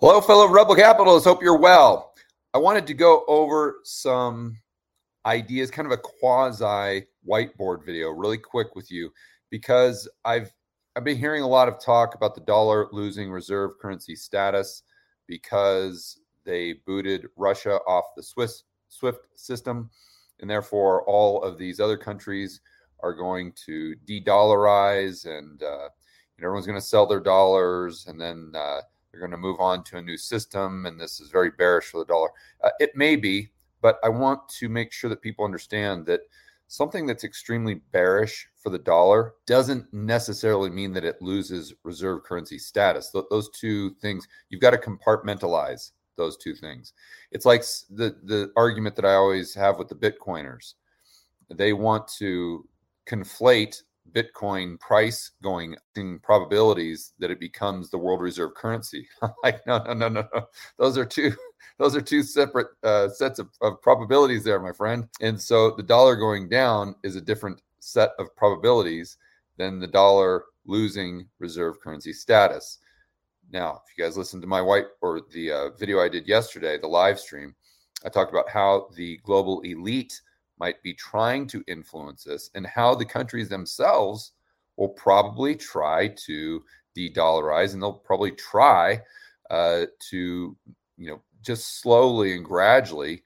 Hello, fellow Rebel Capitalists. Hope you're well. I wanted to go over some ideas, kind of a quasi whiteboard video, really quick with you, because I've been hearing a lot of talk about the dollar losing reserve currency status because they booted Russia off the SWIFT system, and therefore all of these other countries are going to de-dollarize, and everyone's going to sell their dollars, and then they're going to move on to a new system, and this is very bearish for the dollar. It may be, but I want to make sure that people understand that something that's extremely bearish for the dollar doesn't necessarily mean that it loses reserve currency status. Those two things, you've got to compartmentalize those two things. It's like the argument that I always have with the Bitcoiners. They want to conflate Bitcoin price going in probabilities that it becomes the world reserve currency. Like, no. Those are two separate sets of probabilities there, my friend. And so the dollar going down is a different set of probabilities than the dollar losing reserve currency status. Now, if you guys listened to my the video I did yesterday, the live stream, I talked about how the global elite might be trying to influence this, and how the countries themselves will probably try to de-dollarize, and they'll probably try to, just slowly and gradually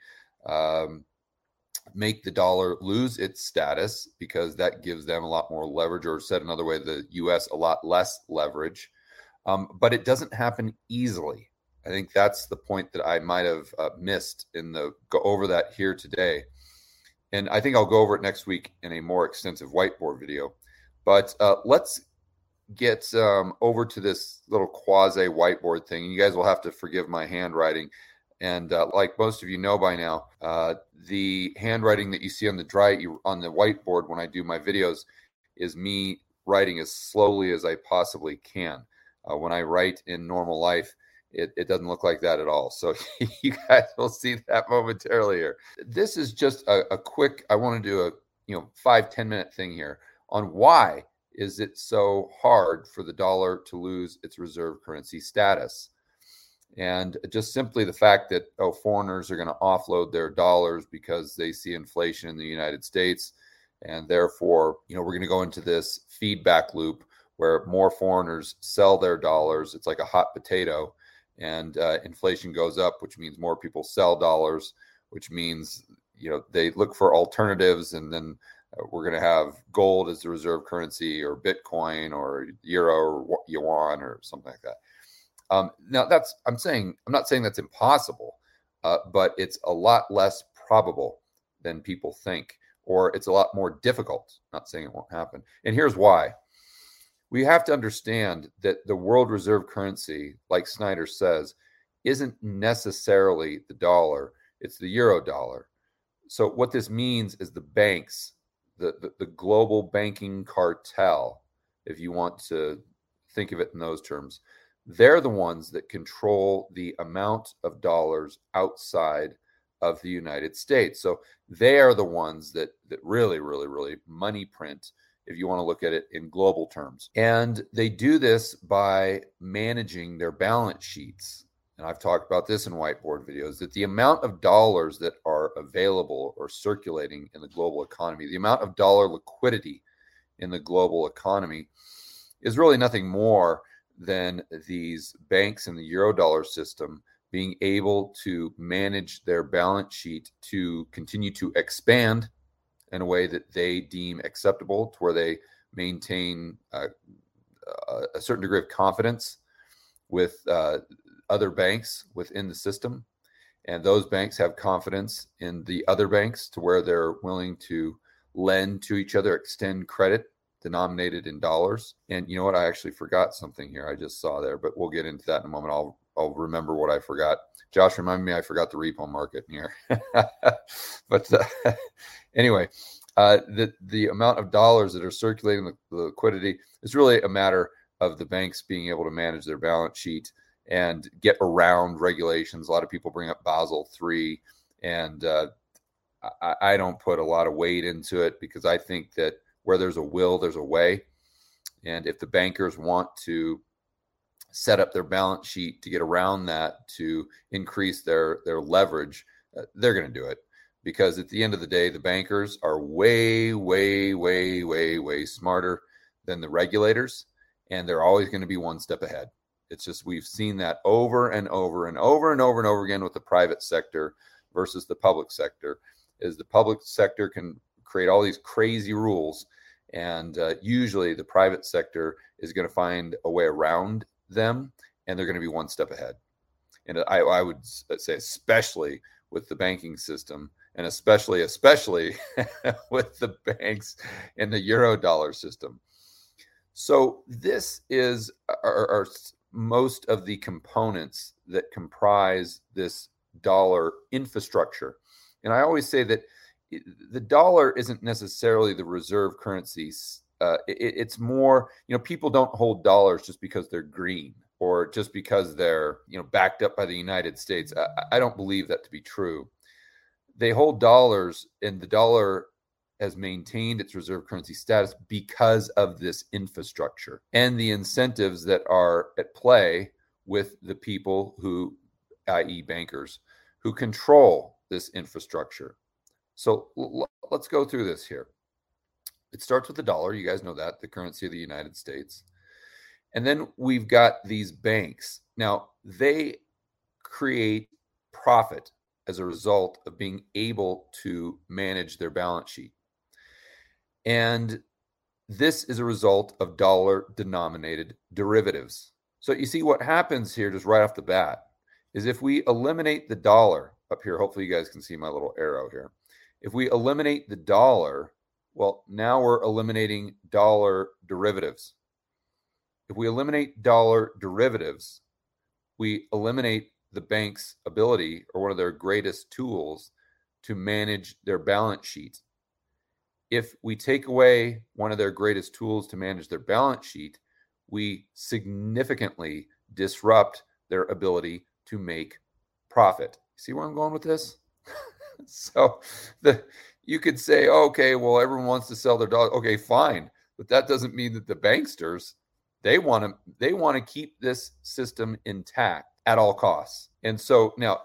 make the dollar lose its status, because that gives them a lot more leverage, or said another way, the U.S. a lot less leverage. But it doesn't happen easily. I think that's the point that I might have missed go over that here today. And I think I'll go over it next week in a more extensive whiteboard video. But let's get over to this little quasi whiteboard thing. You guys will have to forgive my handwriting. And like most of you know by now, the handwriting that you see on the whiteboard when I do my videos is me writing as slowly as I possibly can. When I write in normal life, it doesn't look like that at all. So you guys will see that momentarily here. This is just a quick, I want to do a 5-10 minute thing here on why is it so hard for the dollar to lose its reserve currency status. And just simply the fact that foreigners are going to offload their dollars because they see inflation in the United States. And therefore, we're going to go into this feedback loop where more foreigners sell their dollars. It's like a hot potato. And inflation goes up, which means more people sell dollars, which means, they look for alternatives. And then we're going to have gold as the reserve currency, or Bitcoin, or euro, or yuan, or something like that. Now, I'm not saying that's impossible, but it's a lot less probable than people think, or it's a lot more difficult. Not saying it won't happen. And here's why. We have to understand that the world reserve currency, like Snyder says, isn't necessarily the dollar. It's the euro dollar. So what this means is the banks, the global banking cartel, if you want to think of it in those terms, they're the ones that control the amount of dollars outside of the United States. So they are the ones that really, really, really money print, if you want to look at it in global terms. And they do this by managing their balance sheets. And I've talked about this in whiteboard videos, that the amount of dollars that are available or circulating in the global economy, the amount of dollar liquidity in the global economy, is really nothing more than these banks in the Eurodollar system being able to manage their balance sheet to continue to expand in a way that they deem acceptable, to where they maintain a certain degree of confidence with other banks within the system. And those banks have confidence in the other banks, to where they're willing to lend to each other, extend credit denominated in dollars. And you know what? I actually forgot something here. I just saw there, but we'll get into that in a moment. I'll remember what I forgot. Josh, remind me I forgot the repo market here. But anyway, the amount of dollars that are circulating, the liquidity, is really a matter of the banks being able to manage their balance sheet and get around regulations. A lot of people bring up Basel III, and I don't put a lot of weight into it, because I think that where there's a will, there's a way. And if the bankers want to set up their balance sheet to get around that to increase their leverage, they're going to do it. Because at the end of the day, the bankers are way, way, way, way, way smarter than the regulators, and they're always going to be one step ahead. It's just we've seen that over and over and over and over and over again with the private sector versus the public sector, is the public sector can create all these crazy rules, and usually the private sector is going to find a way around them, and they're going to be one step ahead. And I would say especially with the banking system, and especially with the banks and the Eurodollar system. So this is our most of the components that comprise this dollar infrastructure. And I always say that the dollar isn't necessarily the reserve currency. It's more, people don't hold dollars just because they're green or just because they're, backed up by the United States. I don't believe that to be true. They hold dollars, and the dollar has maintained its reserve currency status because of this infrastructure and the incentives that are at play with the people who, i.e. bankers, who control this infrastructure. So let's go through this here. It starts with the dollar. You guys know that, the currency of the United States. And then we've got these banks. Now, they create profit as a result of being able to manage their balance sheet. And this is a result of dollar-denominated derivatives. So you see what happens here just right off the bat is if we eliminate the dollar up here, hopefully you guys can see my little arrow here. If we eliminate the dollar, well, now we're eliminating dollar derivatives. If we eliminate dollar derivatives, we eliminate the bank's ability, or one of their greatest tools, to manage their balance sheet. If we take away one of their greatest tools to manage their balance sheet, we significantly disrupt their ability to make profit. See where I'm going with this? So you could say, okay, well, everyone wants to sell their dollars. Okay, fine. But that doesn't mean that the banksters, they want to keep this system intact at all costs. And so now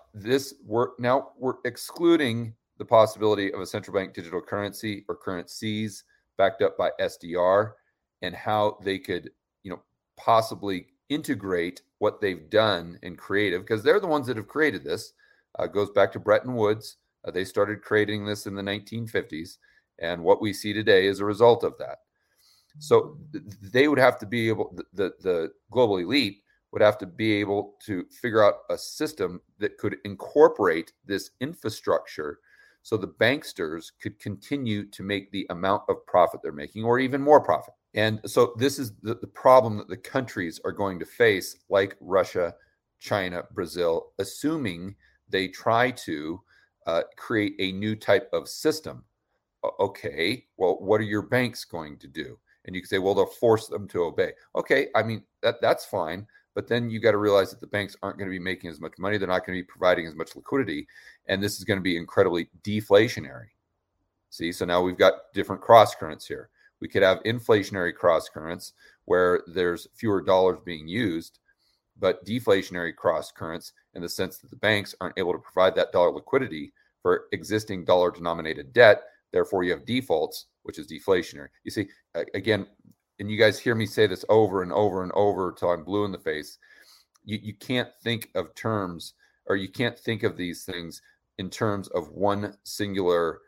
we're excluding the possibility of a central bank digital currency or currencies backed up by SDR, and how they could, possibly integrate what they've done in creative, because they're the ones that have created this. Goes back to Bretton Woods. They started creating this in the 1950s, and what we see today is a result of that. So they would have to be able, the global elite would have to be able to figure out a system that could incorporate this infrastructure so the banksters could continue to make the amount of profit they're making, or even more profit. And so this is the problem that the countries are going to face, like Russia, China, Brazil, assuming they try to create a new type of system. Okay, well, what are your banks going to do? And you can say, well, they'll force them to obey. Okay, I mean, that's fine. But then you got to realize that the banks aren't going to be making as much money. They're not going to be providing as much liquidity. And this is going to be incredibly deflationary. See, so now we've got different cross currents here. We could have inflationary cross currents where there's fewer dollars being used, but deflationary cross currents in the sense that the banks aren't able to provide that dollar liquidity for existing dollar denominated debt. Therefore, you have defaults, which is deflationary. You see, again, and you guys hear me say this over and over and over till I'm blue in the face. You can't think of terms, or you can't think of these things in terms of one singular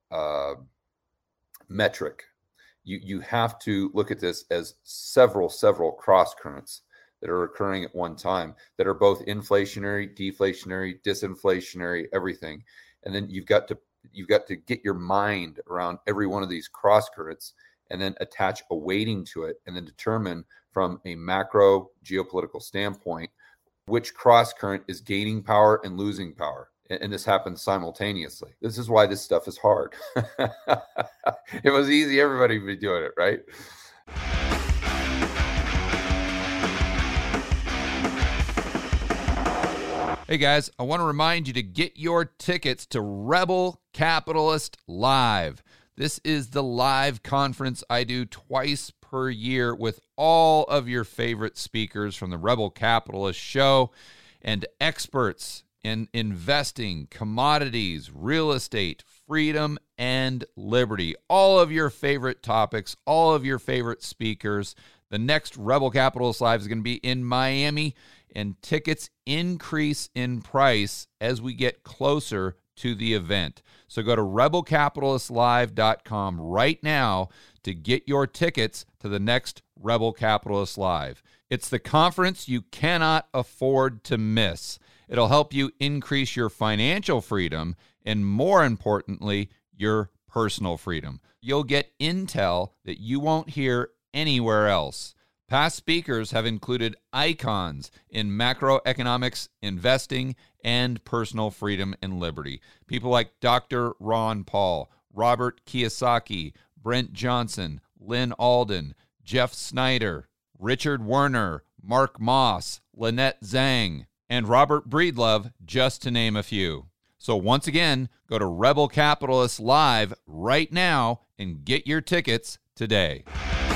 metric. You have to look at this as several cross currents that are occurring at one time that are both inflationary, deflationary, disinflationary, everything. And then you've got to get your mind around every one of these cross currents, and then attach a weighting to it, and then determine from a macro geopolitical standpoint which cross current is gaining power and losing power. And this happens simultaneously. This is why this stuff is hard. If it was easy, everybody would be doing it, right? Hey guys, I want to remind you to get your tickets to Rebel Capitalist Live. This is the live conference I do twice per per year with all of your favorite speakers from the Rebel Capitalist Show and experts in investing, commodities, real estate, freedom, and liberty. All of your favorite topics, all of your favorite speakers. The next Rebel Capitalist Live is going to be in Miami, and tickets increase in price as we get closer to the event. So go to rebelcapitalistlive.com right now to get your tickets to the next Rebel Capitalist Live. It's the conference you cannot afford to miss. It'll help you increase your financial freedom and, more importantly, your personal freedom. You'll get intel that you won't hear anywhere else. Past speakers have included icons in macroeconomics, investing, and personal freedom and liberty. People like Dr. Ron Paul, Robert Kiyosaki, Brent Johnson, Lynn Alden, Jeff Snyder, Richard Werner, Mark Moss, Lynette Zhang, and Robert Breedlove, just to name a few. So once again, go to Rebel Capitalist Live right now and get your tickets today.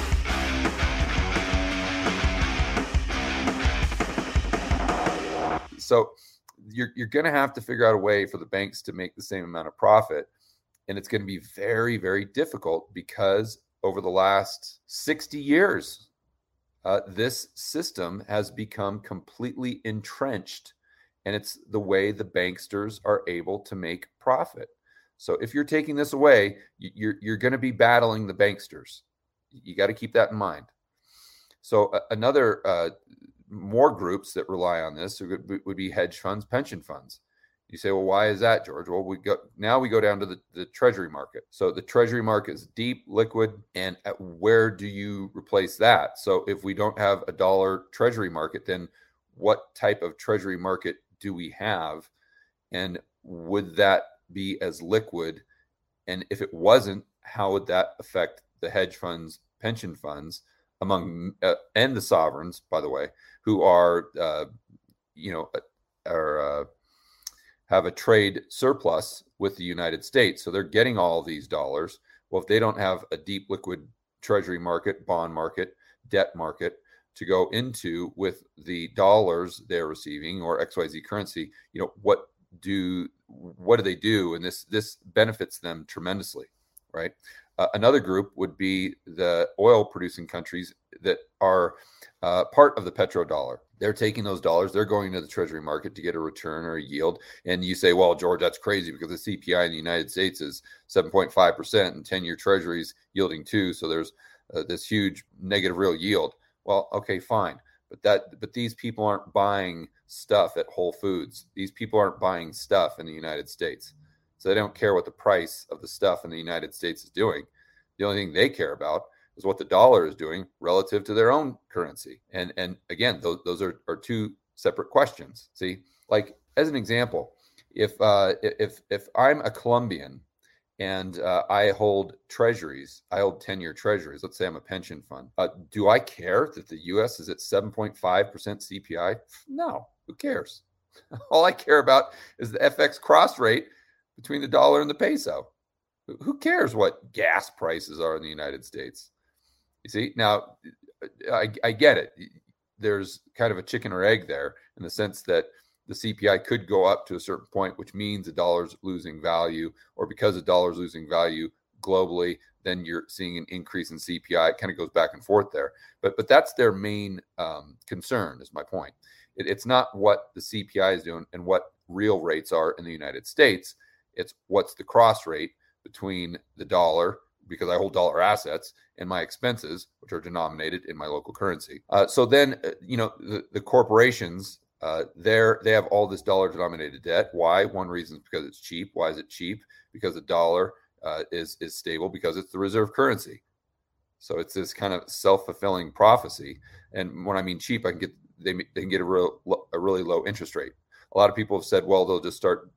So you're going to have to figure out a way for the banks to make the same amount of profit. And it's going to be very, very difficult because over the last 60 years, this system has become completely entrenched. And it's the way the banksters are able to make profit. So if you're taking this away, you're going to be battling the banksters. You got to keep that in mind. So another more groups that rely on this would be hedge funds, pension funds. You say, well, why is that, George? Well, we go down to the treasury market. So the treasury market is deep, liquid, and where do you replace that? So if we don't have a dollar treasury market, then what type of treasury market do we have? And would that be as liquid? And if it wasn't, how would that affect the hedge funds, pension funds, among and the sovereigns, by the way, who are have a trade surplus with the United States, so they're getting all these dollars. Well, if they don't have a deep liquid treasury market, bond market, debt market to go into with the dollars they're receiving or XYZ currency, what do they do? And this benefits them tremendously, right? Another group would be the oil producing countries that are part of the petrodollar. They're taking those dollars, they're going to the treasury market to get a return or a yield. And you say, well, George, that's crazy because the CPI in the United States is 7.5% and 10-year treasuries yielding 2%. So there's this huge negative real yield. Well, okay, fine. But these people aren't buying stuff at Whole Foods. These people aren't buying stuff in the United States. So they don't care what the price of the stuff in the United States is doing. The only thing they care about is what the dollar is doing relative to their own currency. And again, those are two separate questions. See, like as an example, if I'm a Colombian and I hold treasuries, I hold 10-year treasuries. Let's say I'm a pension fund. Do I care that the U.S. is at 7.5% CPI? No, who cares? All I care about is the FX cross rate between the dollar and the peso. Who cares what gas prices are in the United States? You see, now I get it. There's kind of a chicken or egg there in the sense that the CPI could go up to a certain point, which means the dollar's losing value, or because the dollar's losing value globally, then you're seeing an increase in CPI. It kind of goes back and forth there. But that's their main concern, is my point. It's not what the CPI is doing and what real rates are in the United States. It's what's the cross rate between the dollar, because I hold dollar assets, and my expenses, which are denominated in my local currency. So then, the corporations, they have all this dollar denominated debt. Why? One reason is because it's cheap. Why is it cheap? Because the dollar is stable, because it's the reserve currency. So it's this kind of self-fulfilling prophecy. And when I mean cheap, they can get a really low interest rate. A lot of people have said, well, they'll just start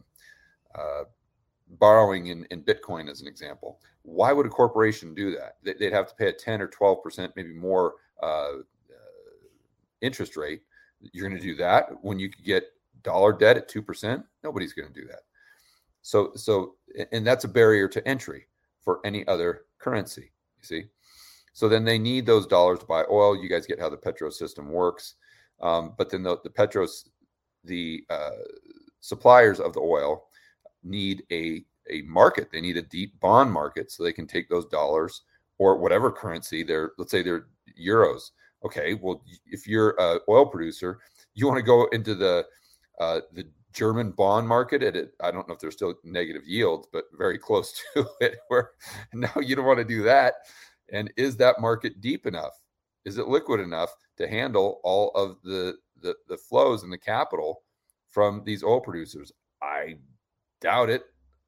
borrowing in Bitcoin as an example. Why would a corporation do that? They'd have to pay a 10 or 12%, maybe more interest rate. You're going to do that when you could get dollar debt at 2%? Nobody's going to do that. So, and that's a barrier to entry for any other currency, you see. So then they need those dollars to buy oil. You guys get how the petro system works. But then the suppliers of the oil need a market. They need a deep bond market so they can take those dollars or whatever currency let's say they're euros. Okay, well, if you're an oil producer, you want to go into the German bond market I don't know if there's still negative yields, but very close to it, where now you don't want to do that. And is that market deep enough? Is it liquid enough to handle all of the flows and the capital from these oil producers? I doubt it.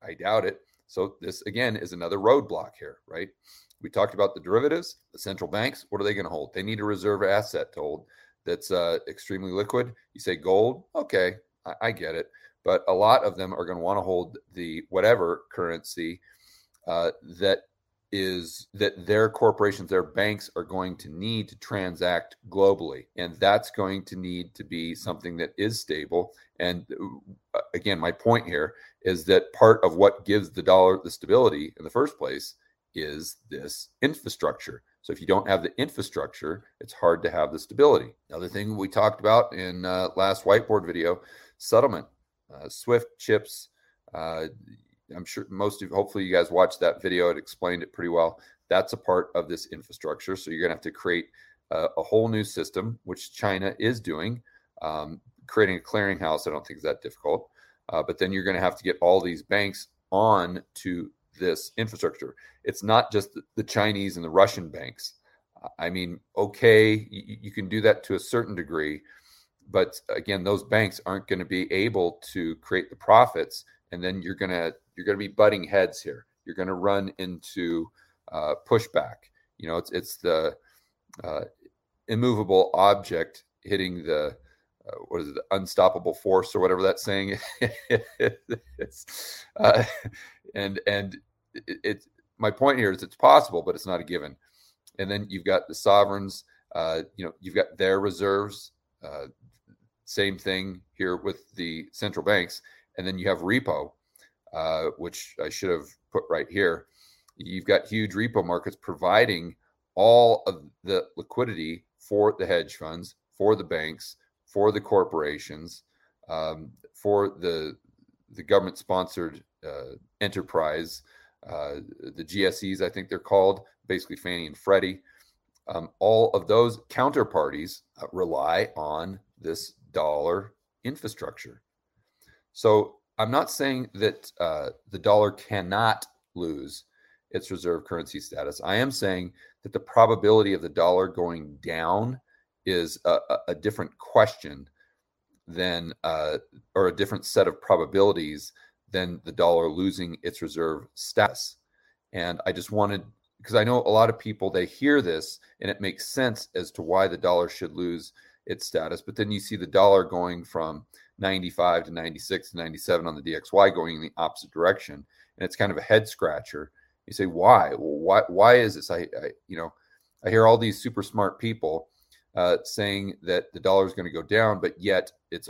So this, again, is another roadblock here, right? We talked about the derivatives, the central banks. What are they going to hold? They need a reserve asset to hold that's extremely liquid. You say gold, okay, I get it. But a lot of them are going to want to hold the whatever currency that their corporations, their banks are going to need to transact globally. And that's going to need to be something that is stable. And again, my point here is that part of what gives the dollar the stability in the first place is this infrastructure. So if you don't have the infrastructure, it's hard to have the stability. Another thing we talked about in last whiteboard video, settlement, SWIFT chips. I'm sure hopefully you guys watched that video. It explained it pretty well. That's a part of this infrastructure. So you're going to have to create a whole new system, which China is doing. Creating a clearinghouse, I don't think is that difficult. But then you're going to have to get all these banks on to this infrastructure. It's not just the Chinese and the Russian banks. I mean, okay, you can do that to a certain degree, but again, those banks aren't going to be able to create the profits, and then you're going to be butting heads here. You're going to run into pushback. You know, it's the immovable object hitting the what is it, the unstoppable force or whatever that saying is. And it's my point here is it's possible, but it's not a given. And then you've got the sovereigns, you've got their reserves, same thing here with the central banks. And then you have repo, which I should have put right here. You've got huge repo markets providing all of the liquidity for the hedge funds, for the banks, for the corporations, for the government-sponsored enterprise, the GSEs, I think they're called, basically Fannie and Freddie. All of those counterparties rely on this dollar infrastructure. So I'm not saying that the dollar cannot lose its reserve currency status. I am saying that the probability of the dollar going down is a different question than, or a different set of probabilities than the dollar losing its reserve status. And I just wanted, because I know a lot of people, they hear this and it makes sense as to why the dollar should lose its status. But then you see the dollar going from 95 to 96 to 97 on the DXY going in the opposite direction. And it's kind of a head scratcher. You say, why? Well, why is this? I hear all these super smart people saying that the dollar is going to go down, but yet it's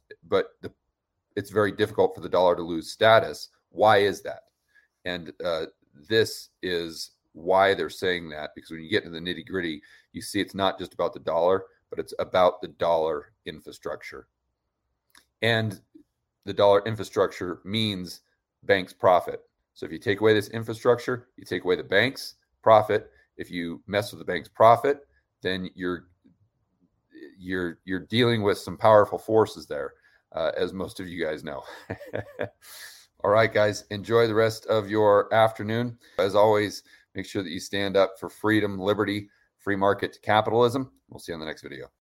very difficult for the dollar to lose status. Why is that? And this is why they're saying that, because when you get into the nitty gritty, you see it's not just about the dollar, but it's about the dollar infrastructure. And the dollar infrastructure means banks profit. So if you take away this infrastructure, you take away the bank's profit. If you mess with the bank's profit, then you're dealing with some powerful forces there, as most of you guys know. All right, guys, enjoy the rest of your afternoon. As always, make sure that you stand up for freedom, liberty, free market capitalism. We'll see you on the next video.